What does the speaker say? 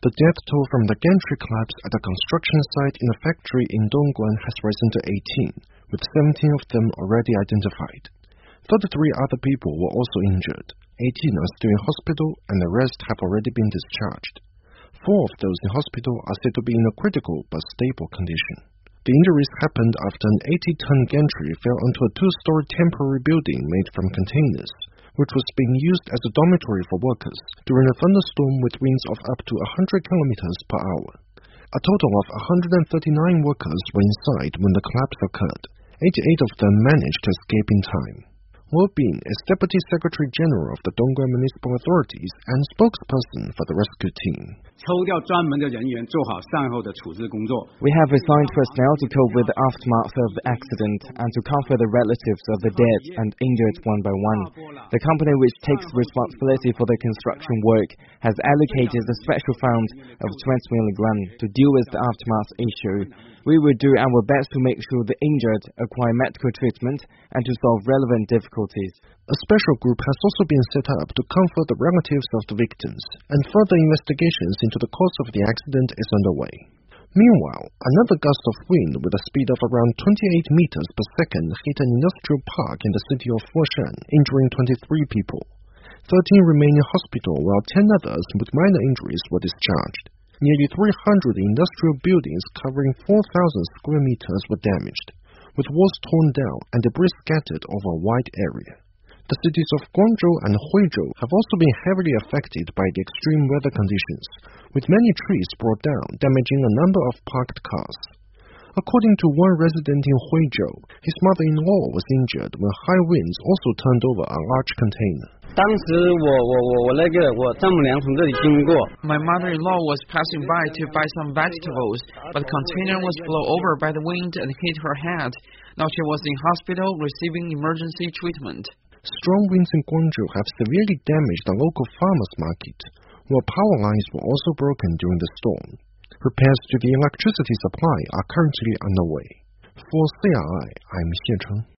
The death toll from the gantry collapse at a construction site in a factory in Dongguan has risen to 18, with 17 of them already identified. 33 other people were also injured. 18 are still in hospital, and the rest have already been discharged. 4 of those in hospital are said to be in a critical but stable condition. The injuries happened after an 80-ton gantry fell onto a 2-story temporary building made from containers, which was being used as a dormitory for workers during a thunderstorm with winds of up to 100 kilometers per hour. A total of 139 workers were inside when the collapse occurred. 88 of them managed to escape in time. Wu Bin is Deputy Secretary General of the Dongguan Municipal Authorities and spokesperson for the rescue team. We have assigned personnel to cope with the aftermath of the accident and to comfort the relatives of the dead and injured one by one. The company which takes responsibility for the construction work has allocated a special fund of 20 million yuan to deal with the aftermath issue. We will do our best to make sure the injured acquire medical treatment and to solve relevant difficulties. A special group has also been set up to comfort the relatives of the victims, and further investigations into the cause of the accident is underway. Meanwhile, another gust of wind with a speed of around 28 meters per second hit an industrial park in the city of Foshan, injuring 23 people. 13 remain in hospital, while 10 others with minor injuries were discharged. Nearly 300 industrial buildings covering 4,000 square meters were damaged, with walls torn down and debris scattered over a wide area. The cities of Guangzhou and Huizhou have also been heavily affected by the extreme weather conditions, with many trees brought down, damaging a number of parked cars. According to one resident in Huizhou, his mother-in-law was injured when high winds also turned over a large container. My mother-in-law was passing by to buy some vegetables, but the container was blown over by the wind and hit her head. Now she was in hospital receiving emergency treatment. Strong winds in Guangzhou have severely damaged the local farmers' market, while power lines were also broken during the storm. Repairs to the electricity supply are currently underway. For CRI, I'm Xie Cheng.